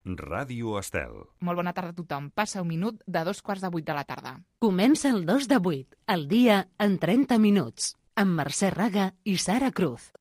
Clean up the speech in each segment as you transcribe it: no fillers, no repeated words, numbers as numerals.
Ràdio Estel. Molt bona tarda a tothom. Passa un minut de 7:45 de la tarda. Comença el 2 de 8, el dia en 30 minuts, amb Mercè Raga i Sara Cruz.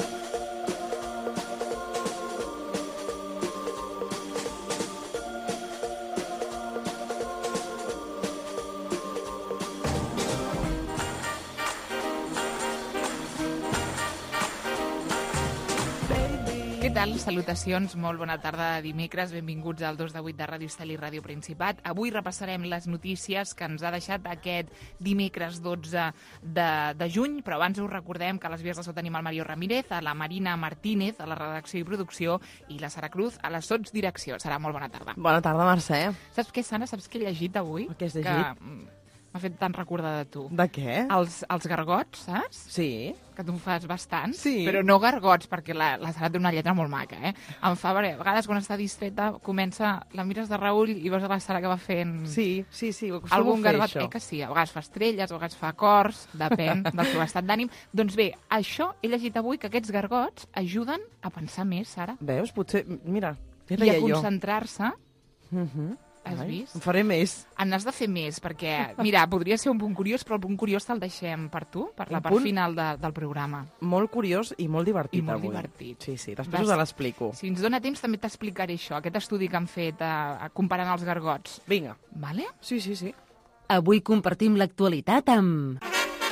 Què tal? Salutacions, molt bona tarda de dimecres. Benvinguts al 2 de 8 de Ràdio Estel i Ràdio Principat. Avui repassarem les notícies que ens ha deixat aquest dimecres 12 de juny, però abans us recordem que a les vies de so tenim el Mario Ramírez, a la Marina Martínez, a la redacció i producció, i la Sara Cruz, a la sotsdirecció. Serà molt bona tarda. Bona tarda, Mercè. Saps què, Sara? Saps què he llegit avui? Què has llegit? Que m'ha fet tan recordar de tu. De què? Els gargots, saps? Sí. Que tu en fas bastant, Sí. però no gargots, perquè la Sara té una lletra molt maca, eh? Em fa, a vegades, quan està distreta, la mires de reull i veus la Sara que va fent... Sí, ho acostumo algun a fer, gargot, això. que sí, a vegades fa estrelles, a vegades fa cors, depèn del seu estat d'ànim. Doncs bé, això he llegit avui, que aquests gargots ajuden a pensar més, Sara, Veus? Potser... Mira, què i a deia jo? concentrar-se. Has Ai, vist? En faré més. N'has de fer més, perquè, mira, podria ser un punt curiós, però el punt curiós te'l deixem per tu, per la Un part punt? final del programa. Molt curiós i molt divertit I molt avui. divertit. Sí, després us l'explico. Si ens dona temps, també t'explicaré això, aquest estudi que han fet comparant els gargots. Vinga. Vale? Sí. Avui compartim l'actualitat amb...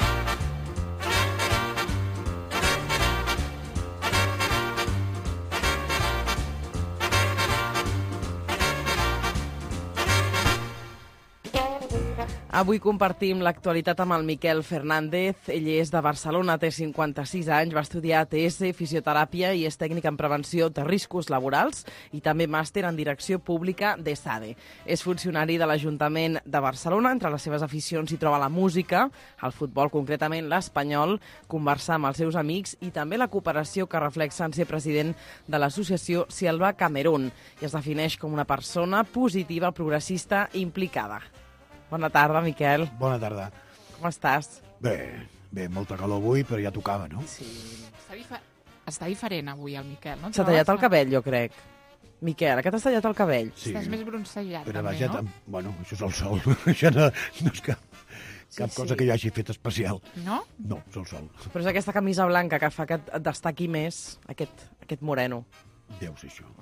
Avui compartim l'actualitat amb el Miquel Fernández. Ell és de Barcelona, té 56 anys, va estudiar ATS, fisioteràpia i és tècnic en prevenció de riscos laborals i també màster en direcció pública d'ESADE. És funcionari de l'Ajuntament de Barcelona. Entre les seves aficions hi troba la música, el futbol, concretament l'espanyol, conversar amb els seus amics i també la cooperació que reflexa en ser president de l'associació Selva Camerún i es defineix com una persona positiva, progressista i implicada. Bona tarda, Miquel. Bona tarda. Com estàs? Bé, molta calor avui, però ja tocava, no? Sí. Està diferent avui el Miquel, no? S'ha tallat el cabell, jo crec. Miquel, que t'has tallat el cabell? Sí. Estàs més bronzejat, Però també, vaja, no? bueno, això és el sol. Això no és cap cosa que jo hagi fet especial. No? No, és el sol. Però és aquesta camisa blanca que fa que et destaqui més aquest moreno. Deu ser això.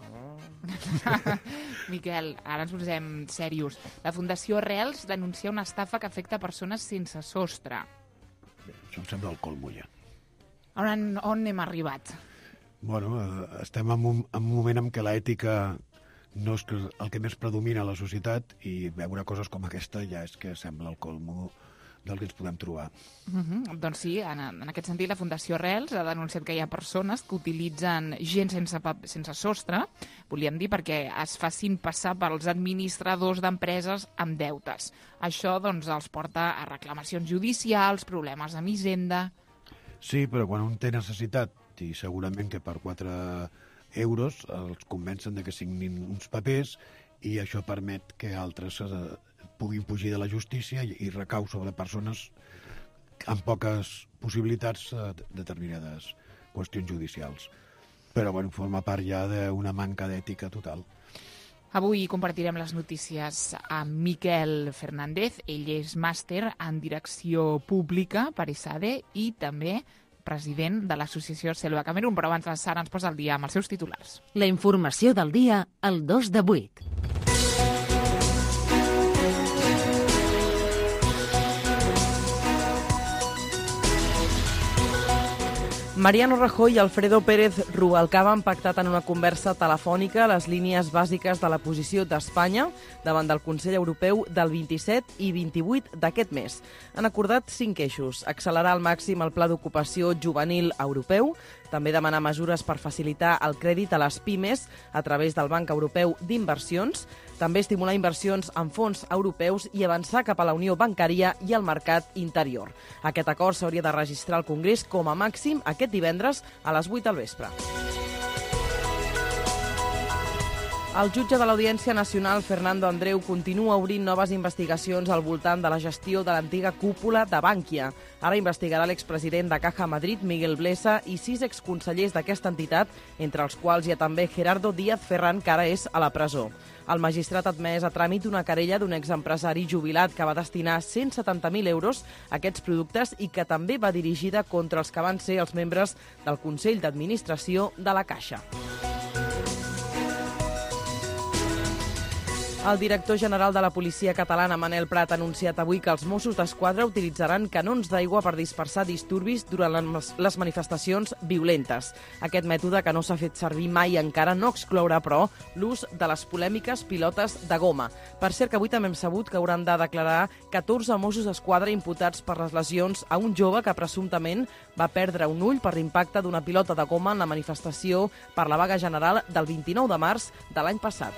Miquel, ara ens posem serios. La Fundació Arrels denuncia una estafa que afecta persones sense sostre. Bé, això em sembla el colmo ja. On hem arribat? Bueno, estem en un moment en què l'ètica no és el que més predomina a la societat i veure coses com aquesta ja és que sembla el colmo del que ens podem trobar. Doncs sí, en aquest sentit la Fundació Arrels ha denunciat que hi ha persones que utilitzen gent sense sostre, volíem dir, perquè es facin passar pels administradors d'empreses amb deutes. Això doncs els porta a reclamacions judicials, problemes amb Hisenda... Sí, però quan un té necessitat, i segurament que per 4 euros els convencen de que signin uns papers i això permet que altres puguin fugir de la justícia i recau sobre persones amb poques possibilitats determinades qüestions judicials. Però, bueno, forma part ja d'una manca d'ètica total. Avui compartirem les notícies amb Miquel Fernández. Ell és màster en direcció pública per ESADE i també president de l'associació Selva Camerún. Però abans la Sara ens posa al dia amb els seus titulars. La informació del dia al 2 de 8. Mariano Rajoy i Alfredo Pérez Rubalcaba han pactat en una conversa telefònica les línies bàsiques de la posició d'Espanya davant del Consell Europeu del 27 i 28 d'aquest mes. Han acordat 5 eixos: accelerar al màxim el pla d'ocupació juvenil europeu, també demanar mesures per facilitar el crèdit a les pimes a través del Banc Europeu d'Inversions, també estimular inversions en fons europeus i avançar cap a la unió bancària i el mercat interior. Aquest acord s'hauria de registrar al Congrés com a màxim aquest divendres a les 8 del vespre. El jutge de l'Audiència Nacional, Fernando Andreu, continua obrint noves investigacions al voltant de la gestió de l'antiga cúpula de Bankia. Ara investigarà l'expresident de Caja Madrid, Miguel Blesa, i 6 exconsellers d'aquesta entitat, entre els quals hi ha també Gerardo Díaz Ferran, que ara és a la presó. El magistrat ha admès a tràmit una querella d'un exempresari jubilat que va destinar 170.000 euros a aquests productes i que també va dirigida contra els que van ser els membres del Consell d'Administració de la Caixa. El director general de la policia catalana, Manel Prat, ha anunciat avui que els Mossos d'Esquadra utilitzaran canons d'aigua per dispersar disturbis durant les manifestacions violentes. Aquest mètode, que no s'ha fet servir mai encara, no exclourà, però, l'ús de les polèmiques pilotes de goma. Per cert, que avui també hem sabut que hauran de declarar 14 Mossos d'Esquadra imputats per les lesions a un jove que presumptament va perdre un ull per l'impacte d'una pilota de goma en la manifestació per la vaga general del 29 de març de l'any passat.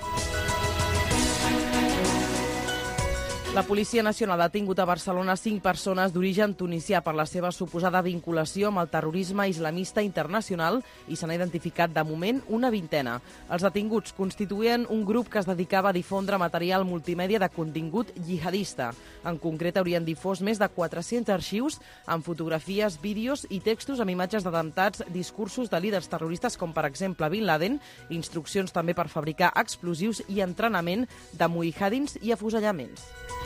La Policia Nacional ha detingut a Barcelona 5 persones d'origen tunisià per la seva suposada vinculació amb el terrorisme islamista internacional i se n'ha identificat de moment una vintena. Els detinguts constituïen un grup que es dedicava a difondre material multimèdia de contingut jihadista. En concret, haurien difós més de 400 arxius amb fotografies, vídeos i textos amb imatges d'atemptats, discursos de líders terroristes com, per exemple, Bin Laden, instruccions també per fabricar explosius i entrenament de mujahidins i afusellaments.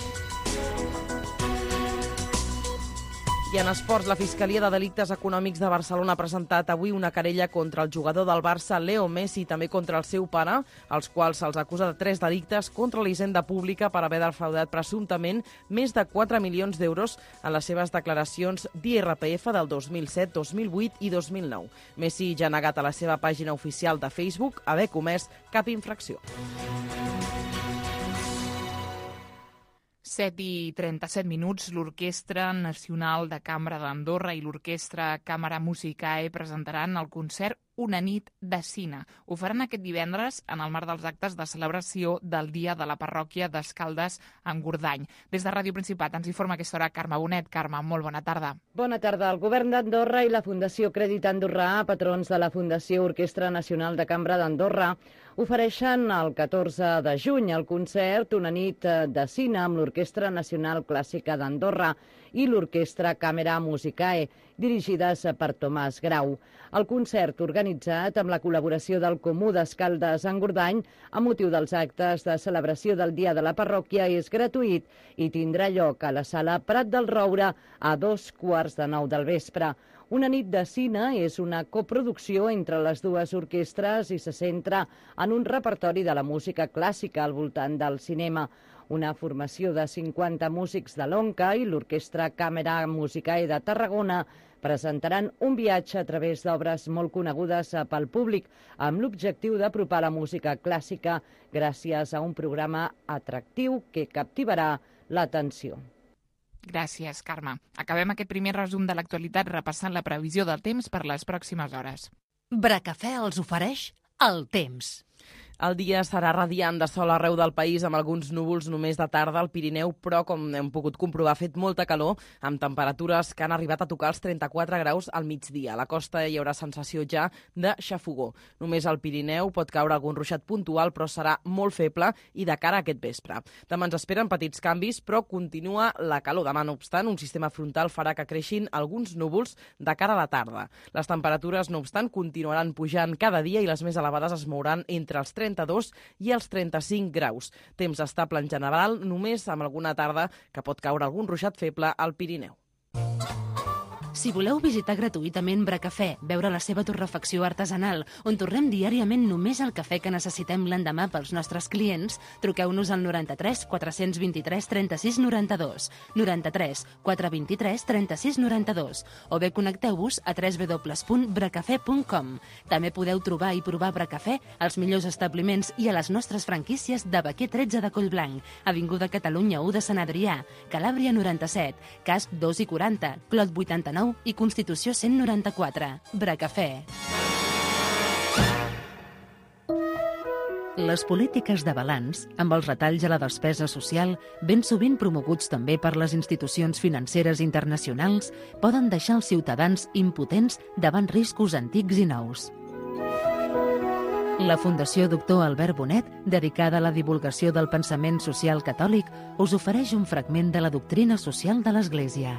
I en esports, la Fiscalia de Delictes Econòmics de Barcelona ha presentat avui una querella contra el jugador del Barça, Leo Messi, i també contra el seu pare, els quals se'ls acusa de 3 delictes contra la hisenda pública per haver defraudat presumptament més de 4 milions d'euros en les seves declaracions d'IRPF del 2007, 2008 i 2009. Messi ja ha negat a la seva pàgina oficial de Facebook haver comès cap infracció. 7:37, l'Orquestra Nacional de Cambra d'Andorra i l'Orquestra Càmera Musicae presentaran el concert Una nit de cine. Ho faran aquest divendres en el marc dels actes de celebració del Dia de la Parròquia d'Escaldes en Gordany. Des de Ràdio Principat ens informa a aquesta hora Carme Bonet. Carme, molt bona tarda. Bona tarda. El Govern d'Andorra i la Fundació Crèdit Andorrà, patrons de la Fundació Orquestra Nacional de Cambra d'Andorra, ofereixen el 14 de juny el concert Una nit de cine amb l'Orquestra Nacional Clàssica d'Andorra i l'Orquestra Càmera Musicae, dirigides per Tomàs Grau. El concert, organitzat amb la col·laboració del Comú d'Escaldes en Gordany, a motiu dels actes de celebració del Dia de la Parròquia, és gratuït i tindrà lloc a la Sala Prat del Roure a 8:45 del vespre. Una nit de cine és una coproducció entre les dues orquestres i se centra en un repertori de la música clàssica al voltant del cinema. Una formació de 50 músics de l'ONCA i l'Orquestra Càmera Musicae de Tarragona presentaran un viatge a través d'obres molt conegudes pel públic amb l'objectiu d'apropar la música clàssica gràcies a un programa atractiu que captivarà l'atenció. Gràcies, Carme. Acabem aquest primer resum de l'actualitat repassant la previsió del temps per les pròximes hores. Bracafè els ofereix el temps. El dia serà radiant de sol arreu del país, amb alguns núvols només de tarda al Pirineu, però, com hem pogut comprovar, ha fet molta calor, amb temperatures que han arribat a tocar els 34 graus al migdia. A la costa hi haurà sensació ja de xafogó. Només al Pirineu pot caure algun ruixat puntual, però serà molt feble i de cara a aquest vespre. Demà ens esperen petits canvis, però continua la calor. Demà, no obstant, un sistema frontal farà que creixin alguns núvols de cara a la tarda. Les temperatures, no obstant, continuaran pujant cada dia i les més elevades es mouran entre els 32 i els 35 graus. Temps estable en general, només amb alguna tarda que pot caure algun ruixat feble al Pirineu. Si voleu visitar gratuïtament Bracafè, veure la seva torrefacció artesanal, on torrem diàriament només el cafè que necessitem l'endemà pels nostres clients, truqueu-nos al 93 423 36 92, 93 423 36 92, o bé connecteu-vos a www.bracafè.com. També podeu trobar i provar Bracafè als millors establiments i a les nostres franquícies de Baquer 13 de Collblanc, Avinguda Catalunya 1 de Sant Adrià, Calàbria 97, Casc 2 i 40, Clot 89 i Constitució 194. Bracafè. Les polítiques de balanç, amb els retalls a la despesa social, ben sovint promoguts també per les institucions financeres internacionals, poden deixar els ciutadans impotents davant riscos antics i nous. La Fundació Doctor Albert Bonet, dedicada a la divulgació del pensament social catòlic, us ofereix un fragment de la doctrina social de l'Església.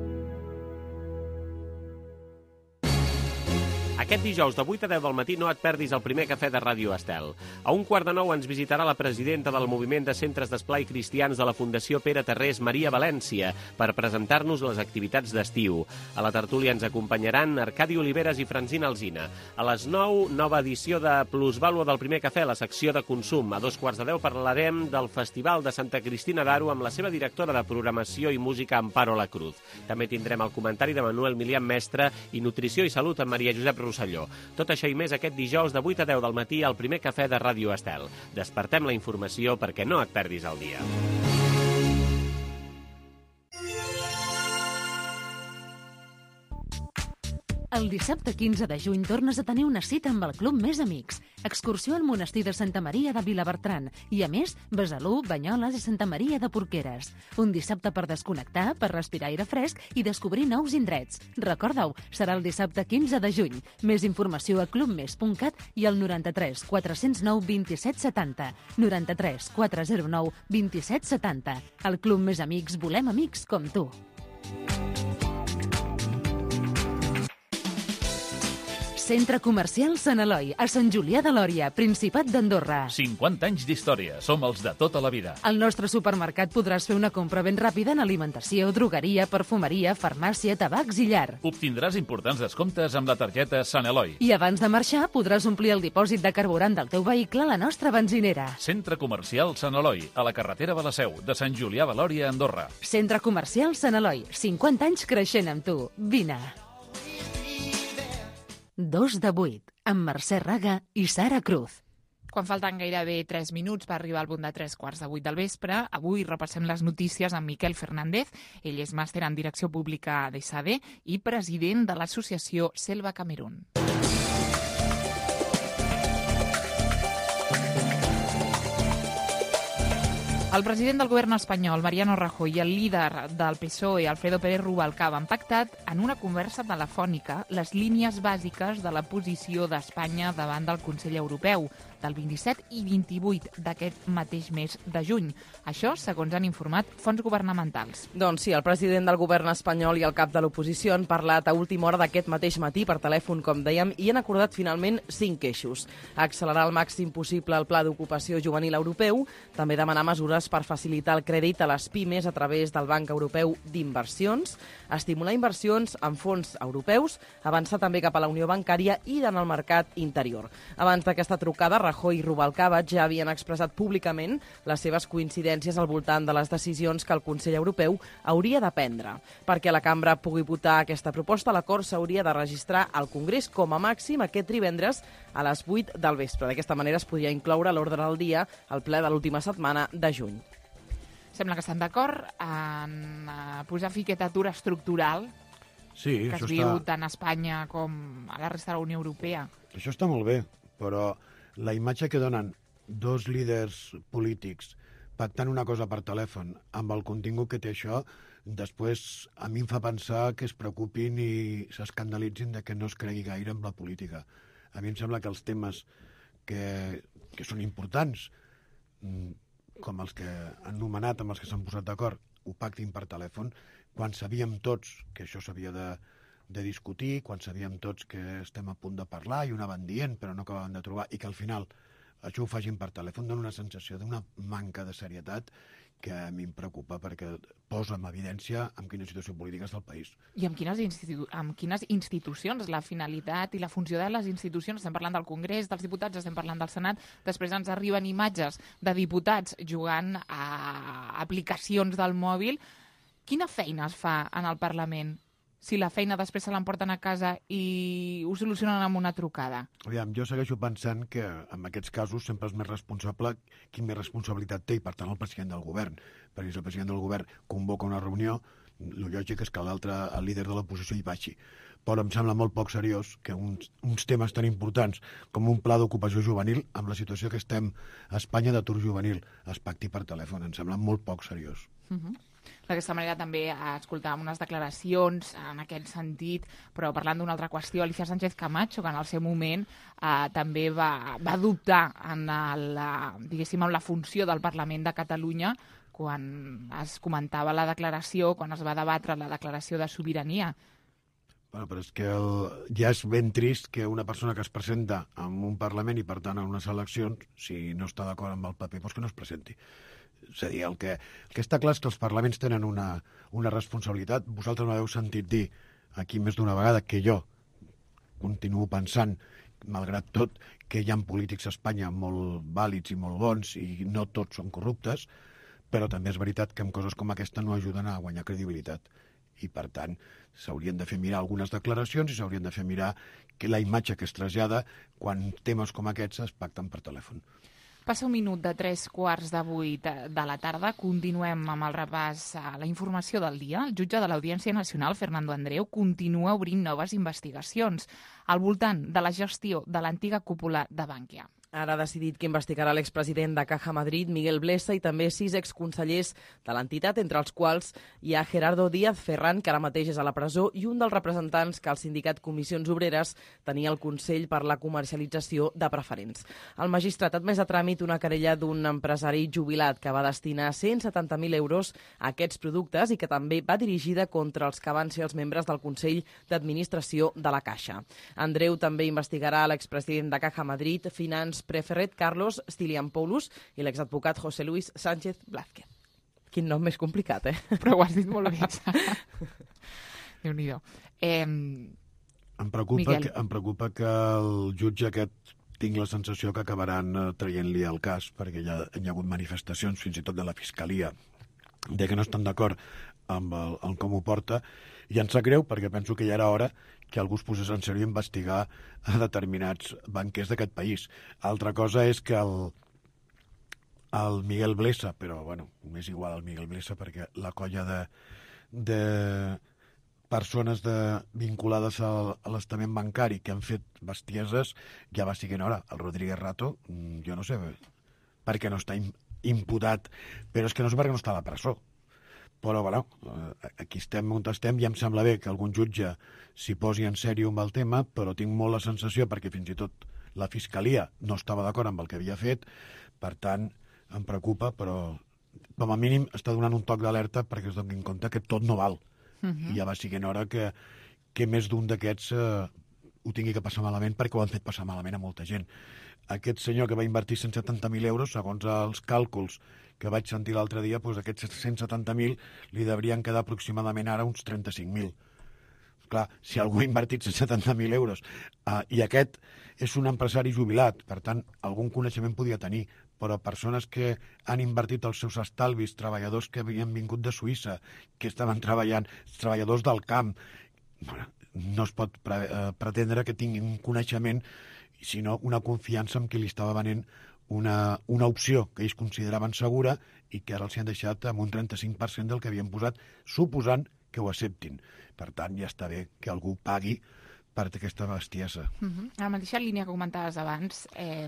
Aquest dijous de 8 a 10 del matí no et perdis el primer cafè de Ràdio Estel. A 8:45 ens visitarà la presidenta del Moviment de Centres d'Esplai Cristians de la Fundació Pere Tarrés, Maria València, per presentar-nos les activitats d'estiu. A la tertúlia ens acompanyaran Arcadi Oliveres i Francina Alsina. A les 9, nova edició de Plusvàlua del primer cafè, la secció de consum. A 2:15 parlarem del Festival de Santa Cristina d'Aro amb la seva directora de programació i música, Amparo La Cruz. També tindrem el comentari de Manuel Milian Mestre i Nutrició i Salut amb Maria Josep Rosselló. Tot això i més aquest dijous de 8 a 10 del matí al primer cafè de Ràdio Estel. Despertem la informació perquè no et perdis el dia. El dissabte 15 de juny tornes a tenir una cita amb el Club Més Amics. Excursió al monestir de Santa Maria de Vilabertran i, a més, Besalú, Banyoles i Santa Maria de Porqueres. Un dissabte per desconnectar, per respirar aire fresc i descobrir nous indrets. Recorda-ho, serà el dissabte 15 de juny. Més informació a clubmes.cat i al 93 409 27 70. 93 409 27 70. Al Club Més Amics volem amics com tu. Centre Comercial Sant Eloi, a Sant Julià de Lòria, Principat d'Andorra. 50 anys d'història, som els de tota la vida. Al nostre supermercat podràs fer una compra ben ràpida en alimentació, drogueria, perfumeria, farmàcia, tabacs i llar. Obtindràs importants descomptes amb la targeta Sant Eloi. I abans de marxar podràs omplir el dipòsit de carburant del teu vehicle a la nostra benzinera. Centre Comercial Sant Eloi, a la carretera de la Seu, de Sant Julià de Lòria, Andorra. Centre Comercial Sant Eloi, 50 anys creixent amb tu. Vine. 2 de 8, amb Mercè Raga i Sara Cruz. Quan falten gairebé 3 minuts per arribar al punt de 3:15 del vespre, avui repassem les notícies amb Miquel Fernández. Ell és màster en Direcció Pública d'ESADE i president de l'associació Selva Camerún. El president del govern espanyol, Mariano Rajoy, i el líder del PSOE, Alfredo Pérez Rubalcaba, han pactat en una conversa telefònica les línies bàsiques de la posició d'Espanya davant del Consell Europeu del 27 i 28 d'aquest mateix mes de juny. Això, segons han informat fonts governamentals. Doncs sí, el president del govern espanyol i el cap de l'oposició han parlat a última hora d'aquest mateix matí per telèfon, com dèiem, i han acordat finalment 5 eixos. Accelerar al màxim possible el pla d'ocupació juvenil europeu, també demanar mesures per facilitar el crèdit a les pimes a través del Banc Europeu d'Inversions, estimular inversions en fons europeus, avançar també cap a la Unió Bancària i en el mercat interior. Abans d'aquesta trucada, Rajoy i Rubalcaba ja havien expressat públicament les seves coincidències al voltant de les decisions que el Consell Europeu hauria de prendre. Perquè la cambra pugui votar aquesta proposta, l'acord s'hauria de registrar al Congrés com a màxim aquest divendres a les 8 del vespre. D'aquesta manera es podria incloure a l'ordre del dia el ple de l'última setmana de juny. Sembla que estan d'acord en posar fi a aquest atur estructural Sí, que es viu tant a Espanya com a la resta de la Unió Europea. Això està molt bé, però la imatge que donen dos líders polítics pactant una cosa per telèfon amb el contingut que té això, després a mi em fa pensar que es preocupin i s'escandalitzin de que no es cregui gaire amb la política. A mi em sembla que els temes que són importants, com els que han nomenat, amb els que s'han posat d'acord, ho pactin per telèfon, quan sabíem tots que això s'havia de discutir, quan sabíem tots que estem a punt de parlar i ho anaven dient però no acabaven de trobar, i que al final això ho facin per telèfon, dona una sensació d'una manca de serietat que a mi em preocupa perquè posa en evidència en quina situació política està el país. I amb quines institucions? La finalitat i la funció de les institucions, estem parlant del Congrés, dels diputats, estem parlant del Senat, després ens arriben imatges de diputats jugant a aplicacions del mòbil. Quina feina es fa en el Parlament si la feina després se l'emporten a casa i ho solucionen amb una trucada? Aviam, jo segueixo pensant que en aquests casos sempre és més responsable qui més responsabilitat té, i per tant el president del govern. Perquè si el president del govern convoca una reunió, el lògic és que l'altre, el líder de l'oposició, hi vagi. Però em sembla molt poc seriós que uns temes tan importants com un pla d'ocupació juvenil, amb la situació que estem a Espanya d'atur juvenil, es pacti per telèfon. Em sembla molt poc seriós. D'aquesta manera també escoltàvem unes declaracions en aquest sentit, però parlant d'una altra qüestió, Alicia Sánchez Camacho, que en el seu moment també va dubtar en la funció del Parlament de Catalunya quan es comentava la declaració, quan es va debatre la declaració de sobirania. Bueno, però és que ja és ben trist que una persona que es presenta en un Parlament i, per tant, en unes eleccions, si no està d'acord amb el paper, doncs que no es presenti. És a dir, el que està clar és que els parlaments tenen una responsabilitat. Vosaltres m'heu sentit dir aquí més d'una vegada que jo continuo pensant, malgrat tot, que hi ha polítics a Espanya molt vàlids i molt bons i no tots són corruptes, però també és veritat que amb coses com aquesta no ajuden a guanyar credibilitat. I, per tant, s'haurien de fer mirar algunes declaracions i s'haurien de fer mirar que la imatge que es trasllada quan temes com aquests es pacten per telèfon. Passa un minut de 7:45 de la tarda. Continuem amb el repàs a la informació del dia. El jutge de l'Audiència Nacional, Fernando Andreu, continua obrint noves investigacions al voltant de la gestió de l'antiga cúpula de Bankia. Ara ha decidit que investigarà l'expresident de Caja Madrid, Miguel Blesa, i també 6 exconsellers de l'entitat, entre els quals hi ha Gerardo Díaz Ferran, que ara mateix és a la presó, i un dels representants que el sindicat Comissions Obreres tenia al Consell per la comercialització de preferents. El magistrat ha admès a tràmit una querella d'un empresari jubilat que va destinar 170.000 euros a aquests productes i que també va dirigida contra els que van ser els membres del Consell d'Administració de la Caixa. Andreu també investigarà l'expresident de Caja Madrid, Finance Preferet, Carlos Stylianopoulos, i l'exadvocat José Luis Sánchez Blázquez. Quin nom més complicat, Però ho has dit molt bé. Déu-n'hi-do. Em preocupa que el jutge aquest tinc la sensació que acabaran traient-li el cas, perquè hi ha hagut manifestacions, fins i tot de la Fiscalia, de que no estan d'acord amb com ho porta, i em sap greu perquè penso que ja era hora que algú es posés en sèrio a investigar a determinats banquers d'aquest país. Altra cosa és que el Miguel Blesa, però bueno, m'és igual el Miguel Blesa perquè la colla de persones vinculades a l'estament bancari que han fet bestieses ja va siguent hora. El Rodríguez Rato, jo no sé per què no està imputat, però és que no sé per què no està a la presó. Però, bueno, aquí estem on estem i em sembla bé que algun jutge s'hi posi en sèrio amb el tema, però tinc molt la sensació, perquè fins i tot la Fiscalia no estava d'acord amb el que havia fet, per tant, em preocupa, però com a mínim està donant un toc d'alerta perquè es donin compte que tot no val. I ja va siguent hora que més d'un d'aquests ho tingui que passar malament, perquè ho han fet passar malament a molta gent. Aquest senyor que va invertir 170.000 euros, segons els càlculs que vaig sentir l'altre dia, doncs aquests 170.000 li deurien quedar aproximadament ara uns 35.000. Clar, si algú ha invertit 170.000 euros i aquest és un empresari jubilat, per tant, algun coneixement podia tenir, però persones que han invertit els seus estalvis, treballadors que havien vingut de Suïssa, que estaven treballant, treballadors del camp, no es pot pretendre que tinguin un coneixement, sinó una confiança en qui li estava venent una opció que ells consideraven segura i que ara els han deixat amb un 35% del que havien posat, suposant que ho acceptin. Per tant, ja està bé que algú pagui per aquesta bestiesa. A la mateixa línia que comentaves abans,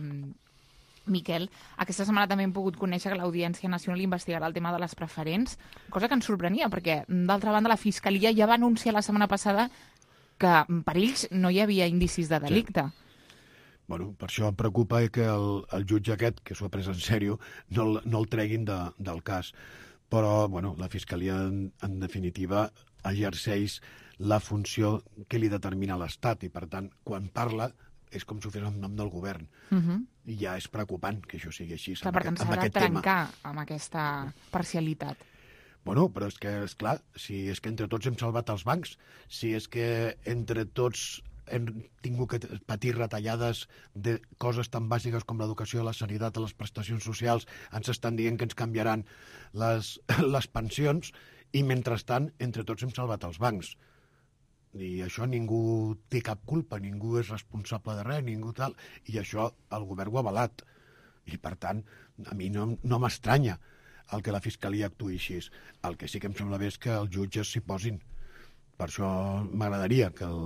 Miquel, aquesta setmana també hem pogut conèixer que l'Audiència Nacional investigarà el tema de les preferents, cosa que ens sorprenia, perquè, d'altra banda, la Fiscalia ja va anunciar la setmana passada que per ells no hi havia indicis de delicte. Sí. Bueno, per això em preocupa que el jutge aquest, que s'ho ha pres en sèrio, no el treguin del cas. Però, bueno, la Fiscalia, en definitiva, exerceix la funció que li determina l'Estat i, per tant, quan parla és com si ho fes en nom del govern. I ja és preocupant que això sigui així. Per tant, s'ha de trencar amb aquesta parcialitat. Bueno, però és que, esclar, si és que entre tots hem salvat els bancs, si és que entre tots hem tingut que patir retallades de coses tan bàsiques com l'educació, la sanitat, les prestacions socials, ens estan dient que ens canviaran les pensions i, mentrestant, entre tots hem salvat els bancs. I això ningú té cap culpa, ningú és responsable de res, ningú tal, i això el govern ho ha avalat. I, per tant, a mi no m'estranya el que la Fiscalia actuï així. El que sí que em sembla bé és que els jutges s'hi posin. Per això m'agradaria que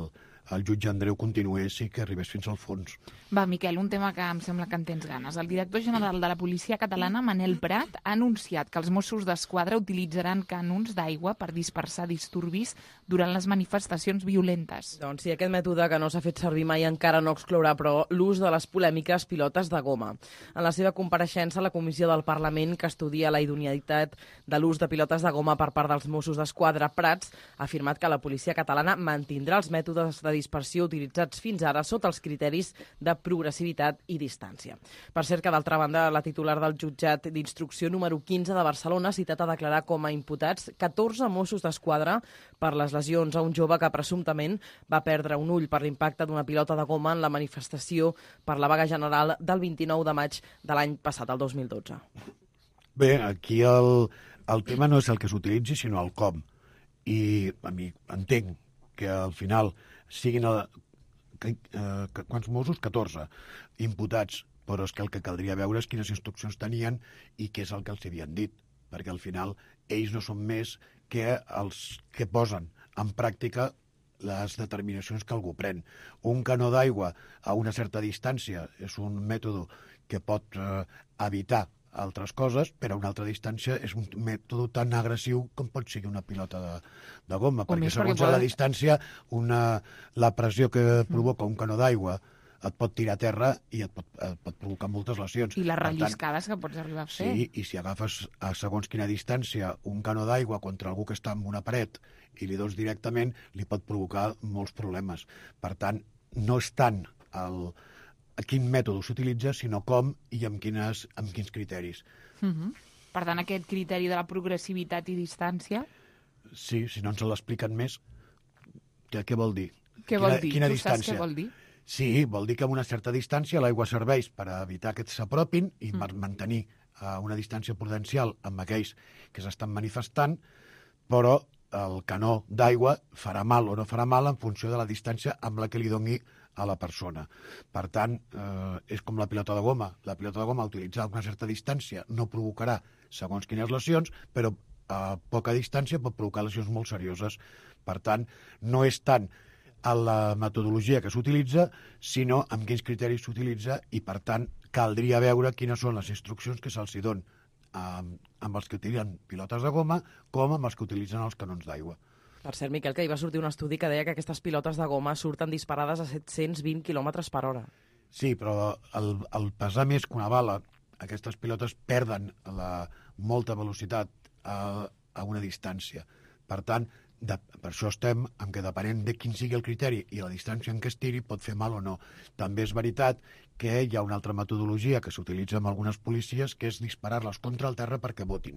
el jutge Andreu continués i que arribés fins al fons. Va, Miquel, un tema que em sembla que en tens ganes. El director general de la policia catalana, Manel Prat, ha anunciat que els Mossos d'Esquadra utilitzaran canons d'aigua per dispersar disturbis durant les manifestacions violentes. Doncs sí, aquest mètode que no s'ha fet servir mai encara no exclourà, però, l'ús de les polèmiques pilotes de goma. En la seva compareixença, la Comissió del Parlament, que estudia la idoneïtat de l'ús de pilotes de goma per part dels Mossos d'Esquadra, Prats, ha afirmat que la policia catalana mantindrà els mètodes de dispersió utilitzats fins ara sota els criteris de progressivitat i distància. Per cert que, d'altra banda, la titular del jutjat d'instrucció número 15 de Barcelona ha citat a declarar com a imputats 14 Mossos d'Esquadra per les lesions a un jove que presumptament va perdre un ull per l'impacte d'una pilota de goma en la manifestació per la vaga general del 29 de maig de l'any passat, el 2012. Bé, aquí el tema no és el que s'utilitzi, sinó el com. I a mi entenc que al final siguin quants Mossos? 14 imputats, però és que el que caldria veure és quines instruccions tenien i què és el que els havien dit, perquè al final ells no són més que els que posen en pràctica les determinacions que algú pren. Un canó d'aigua a una certa distància és un mètode que pot evitar altres coses, però a una altra distància és un mètode tan agressiu com pot ser una pilota de goma, perquè segons la distància la pressió que provoca un canó d'aigua et pot tirar a terra i et pot provocar moltes lesions. I les relliscades que pots arribar a fer. Sí, i si agafes a segons quina distància un canó d'aigua contra algú que està en una paret i li dones directament, li pot provocar molts problemes. Per tant, no és tant a quin mètode s'utilitza, sinó com i amb quins criteris. Per tant, aquest criteri de la progressivitat i distància... Sí, si no ens l'expliquen més, què vol dir? Què vol dir? Quina tu distància? Saps què vol dir? Sí, vol dir que a una certa distància l'aigua serveix per evitar que s'apropin i mantenir una distància prudencial amb aquells que s'estan manifestant, però el canó d'aigua farà mal o no farà mal en funció de la distància amb la que li doni a la persona. Per tant, és com la pilota de goma. La pilota de goma, utilitzar una certa distància, no provocarà segons quines lesions, però a poca distància pot provocar lesions molt serioses. Per tant, no és tant a la metodologia que s'utilitza, sinó amb quins criteris s'utilitza i, per tant, caldria veure quines són les instruccions que se'ls donen amb els que utilitzen pilotes de goma com amb els que utilitzen els canons d'aigua. Per cert, Miquel, que hi va sortir un estudi que deia que aquestes pilotes de goma surten disparades a 720 km per hora. Sí, però el pesar més que una bala, aquestes pilotes perden molta velocitat a una distància. Per tant, per això estem amb que depenent de quin sigui el criteri i la distància en què es tiri pot fer mal o no. També és veritat que hi ha una altra metodologia que s'utilitza amb algunes policies, que és disparar-les contra el terra perquè botin,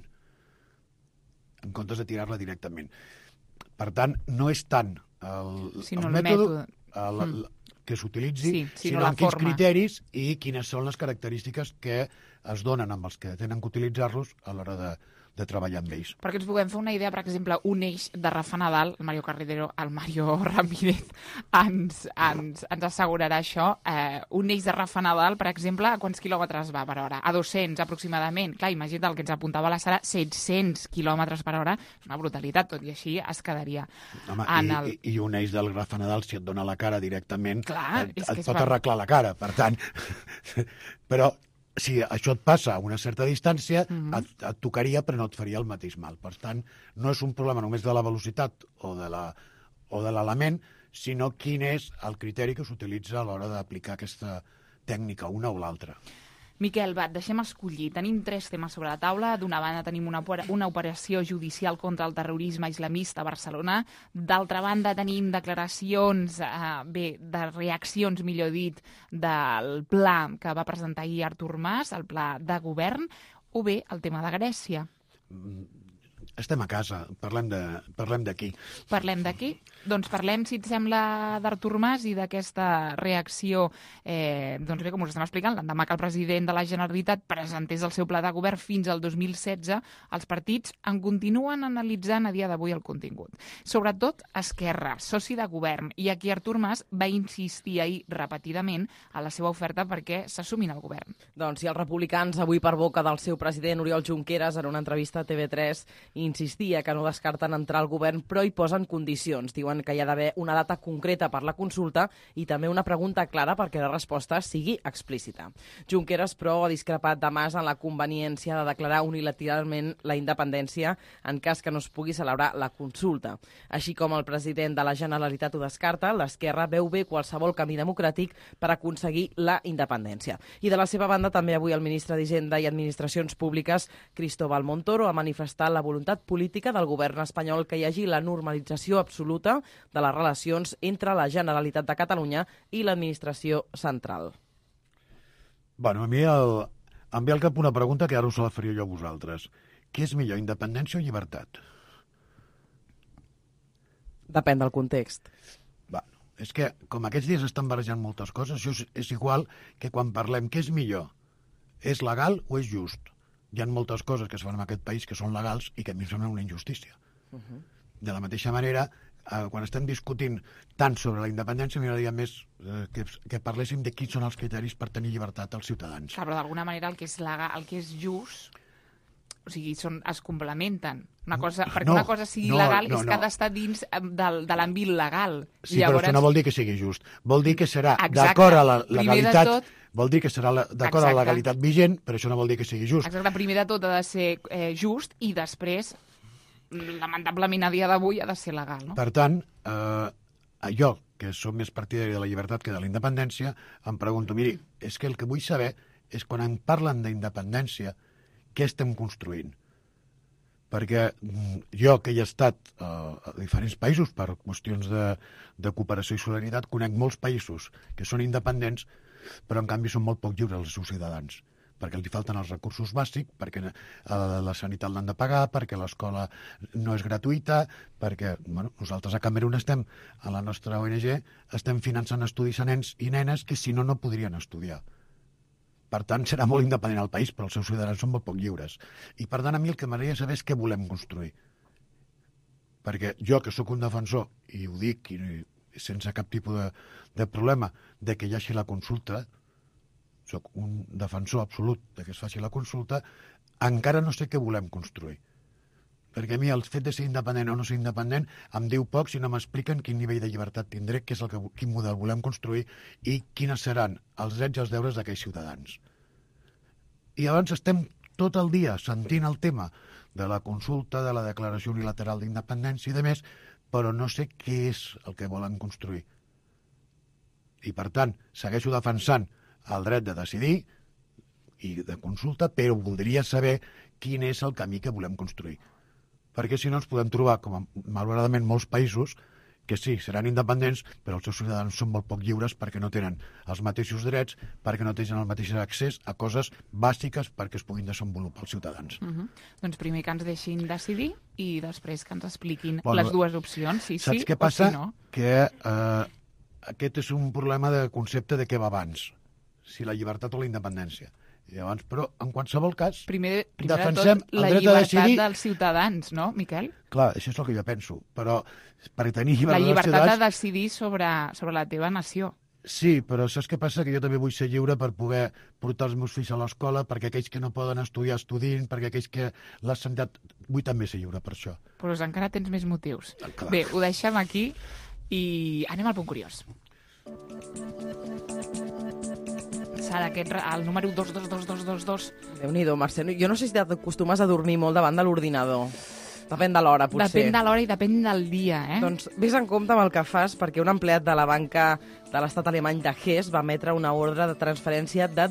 en comptes de tirar-la directament. Per tant, no és tant el mètode que s'utilitzi, sinó amb quins criteris i quines són les característiques que es donen amb els que tenen que utilitzar-los a l'hora de treballar amb ells. Perquè ens puguem fer una idea, per exemple, un eix de Rafa Nadal, el Mario Ramírez ens assegurarà això, un eix de Rafa Nadal, per exemple, a quants quilòmetres va per hora? A 200 aproximadament. Clar, imagina't, el que ens apuntava la Sara, 700 quilòmetres per hora, és una brutalitat, tot i així es quedaria. Home, i un eix del Rafa Nadal, si et dona la cara directament, clar, et pot arreglar la cara, per tant. Però si això et passa a una certa distància, et tocaria, però no et faria el mateix mal. Per tant, no és un problema només de la velocitat o de l'element, sinó quin és el criteri que s'utilitza a l'hora d'aplicar aquesta tècnica, una o l'altra. Miquel, va, deixem escollir. Tenim 3 temes sobre la taula. D'una banda tenim una operació judicial contra el terrorisme islamista a Barcelona. D'altra banda tenim declaracions, de reaccions, millor dit, del pla que va presentar ahir Artur Mas, el pla de govern, o bé el tema de Grècia. Estem a casa, parlem d'aquí. Parlem d'aquí? Doncs parlem, si et sembla, d'Artur Mas i d'aquesta reacció, doncs bé, com us estem explicant, l'endemà que el president de la Generalitat presentés el seu pla de govern fins al 2016, els partits en continuen analitzant a dia d'avui el contingut. Sobretot Esquerra, soci de govern, i aquí Artur Mas va insistir ahir repetidament a la seva oferta perquè s'assumin al govern. Doncs si els republicans avui per boca del seu president Oriol Junqueras en una entrevista a TV3 insistia que no descarten entrar al govern, però hi posen condicions. Diuen que hi ha d'haver una data concreta per la consulta i també una pregunta clara perquè la resposta sigui explícita. Junqueras, però, ha discrepat de Mas en la conveniència de declarar unilateralment la independència en cas que no es pugui celebrar la consulta. Així com el president de la Generalitat ho descarta, l'esquerra veu bé qualsevol camí democràtic per aconseguir la independència. I de la seva banda, també avui el ministre d'Hisenda i Administracions Públiques, Cristóbal Montoro, ha manifestat la voluntat política del govern espanyol que hi hagi la normalització absoluta de les relacions entre la Generalitat de Catalunya i l'administració central. Bueno, a mi em ve al cap una pregunta que ara us la faria jo a vosaltres. Què és millor, independència o llibertat? Depèn del context. Bueno, és que com aquests dies estan barrejant moltes coses, això és igual que quan parlem què és millor, és legal o és just? Hi ha moltes coses que es fan en aquest país que són legals i que a mi em semblen una injustícia. De la mateixa manera, quan estem discutint tant sobre la independència, m'agradaria més que parléssim de quins són els criteris per tenir llibertat als ciutadans. Clar, però d'alguna manera el que és legal, el que és just, o sigui, es complementen. Perquè una cosa sigui legal és que ha d'estar dins de l'àmbit legal. Sí, llavors... però això no vol dir que sigui just. Vol dir que serà d'acord a la legalitat... Vol dir que serà d'acord a la legalitat vigent, però això no vol dir que sigui just. Exacte, primer de tot ha de ser just i després, lamentablement a dia d'avui, ha de ser legal. No? Per tant, jo, que som més partidari de la llibertat que de la independència, em pregunto, miri, és que el que vull saber és quan em parlen d'independència, què estem construint? Perquè jo, que he estat a diferents països per qüestions de cooperació i solidaritat, conec molts països que són independents, però en canvi són molt poc lliures els seus ciutadans, perquè els falten els recursos bàsics, perquè la sanitat l'han de pagar, perquè l'escola no és gratuïta, perquè nosaltres a Camerun estem, a la nostra ONG, estem finançant estudis a nens i nenes que si no, no podrien estudiar. Per tant, serà molt independent el país, però els seus ciutadans són molt poc lliures. I per tant, a mi el que m'agradaria saber és què volem construir. Perquè jo, que sóc un defensor, i ho dic sense cap tipus de problema, de que hi hagi la consulta, sóc un defensor absolut de que es faci la consulta, encara no sé què volem construir. Perquè a mi el fet de ser independent o no ser independent em diu poc si no m'expliquen quin nivell de llibertat tindré, quin model volem construir i quines seran els drets i els deures d'aquells ciutadans. I llavors estem tot el dia sentint el tema de la consulta, de la declaració unilateral d'independència i de més, però no sé què és el que volen construir. I, per tant, segueixo defensant el dret de decidir i de consulta, però voldria saber quin és el camí que volem construir. Perquè si no ens podem trobar, com malauradament molts països, que sí, seran independents, però els seus ciutadans són molt poc lliures perquè no tenen els mateixos drets, perquè no tenen el mateix accés a coses bàsiques perquè es puguin desenvolupar els ciutadans. Doncs primer que ens deixin decidir i després que ens expliquin les dues opcions, si sí o si no. Saps què passa? Que aquest és un problema de concepte de què va abans, si la llibertat o la independència. I llavors, però, en qualsevol cas, primer defensem de tot, la el dret a decidir... llibertat dels ciutadans, no, Miquel? Clar, això és el que jo penso, però per tenir llibertat la llibertat ciutadans... de decidir sobre la teva nació. Sí, però saps què passa? Que jo també vull ser lliure per poder portar els meus fills a l'escola, perquè aquells que no poden estudiar estudin, perquè aquells que la sanitat... Vull també ser lliure per això. Però encara tens més motius. Clar. Bé, ho deixem aquí i anem al punt curiós. Sara, el número 22222. Déu-n'hi-do, Mercè. Jo no sé si t'acostumes a dormir molt davant de l'ordinador. Depèn de l'hora, potser. Depèn de l'hora i depèn del dia, eh? Doncs vés en compte amb el que fas, perquè un empleat de la banca de l'estat alemany de Hesse va emetre una ordre de transferència de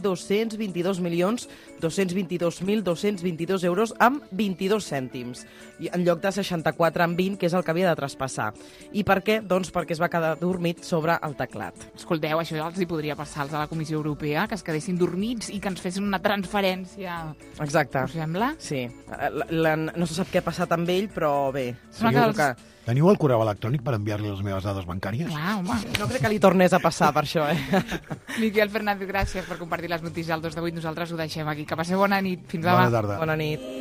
222.222.222 euros amb 22 cèntims, en lloc de 64 amb 20, que és el que havia de traspassar. I per què? Doncs perquè es va quedar dormit sobre el teclat. Escolteu, això els hi podria passar als de la Comissió Europea, que es quedessin dormits i que ens fessin una transferència. Exacte. Us sembla? Sí. No se sap què ha passat amb ell, però bé. Teniu el correu electrònic per enviar-li les meves dades bancàries? Clar, home. No crec que li tornés a passar per això, Miquel Fernández, gràcies per compartir les notícies al 2 de 8. Nosaltres ho deixem aquí. Que passeu bona nit. Fins demà. Bona tarda. Bona nit.